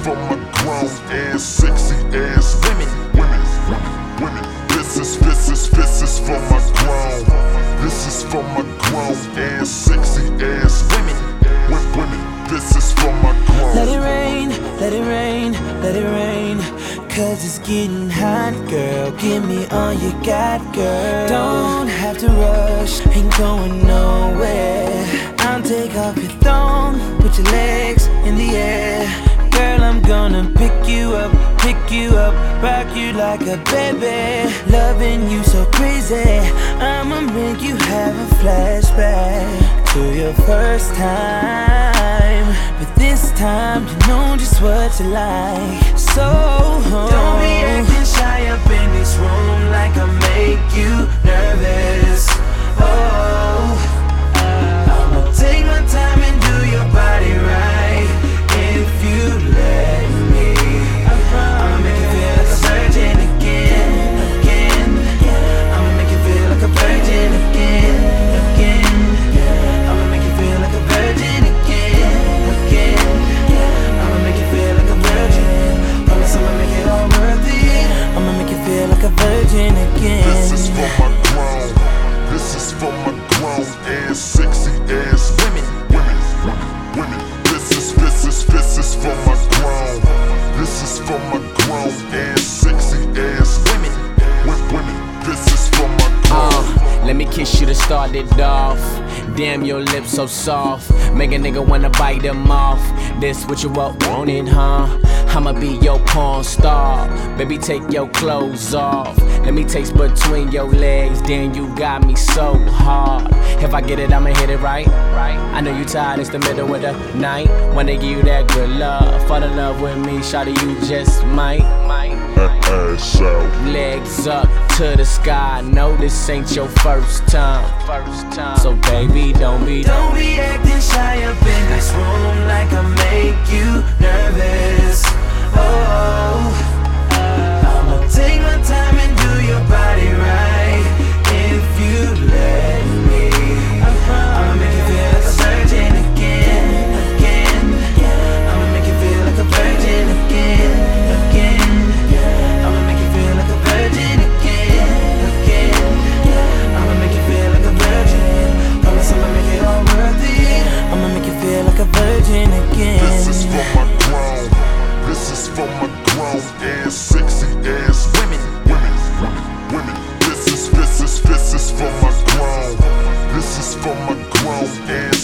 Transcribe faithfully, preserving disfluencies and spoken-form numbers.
for my grown and sexy ass women. Women, women. This is, this is, this is for my grown. This is for my grown and sexy ass women. Women, this is for my grown. Let it rain, let it rain, let it rain. Cause it's getting hot, girl. Give me all you got, girl. Don't have to rush, ain't going nowhere. I'll take off your thong, put your legs in the air. Girl, I'm gonna pick you up, pick you up, rock you like a baby. Loving you so crazy, I'ma make you have a flashback to your first time. But this time you know just what you like. So don't be acting shy up in this room like I make you nervous. Oh, I'ma take my time and do your body right. If you let me, I'ma make you feel like a virgin again, again. I'ma make you feel like a virgin again, again. I'ma make you feel like a virgin again, again. I'ma make you feel like a virgin. Promise I'ma make it all worth it. I'ma make you feel like a virgin again. This is for my grown. This is for my grown and sexy ass women. Women, women. This is, this is, this is for my grown. This is for my grown and sexy ass women. Women, this is for my grown. Uh, let me kiss you to start it off. Damn, your lips so soft, make a nigga wanna bite them off. This what you up wanted, huh? I'ma be your porn star. Baby, take your clothes off. Let me taste between your legs. Damn, you got me so hard. If I get it, I'ma hit it right. I know you tired, it's the middle of the night. Wanna give you that good love. Fall in love with me, shawty, you just might. Ass out. Legs up to the sky. No, this ain't your first time. First time. So baby, don't be Don't be acting shy up in this room like I make you nervous. Oh, I'ma take my time and do your body right. If you let me, I'ma make you feel like a virgin again, again. I'ma make you feel like a virgin again, again. I'ma make you feel like a virgin again, again. I'ma make you feel like a virgin. Promise I'ma make it all worth it. I'ma make you feel like a virgin again. This is for my grown. This is for my grown and sexy ass women. Women, women. This is, this is, this is for my grown. This is for my grown and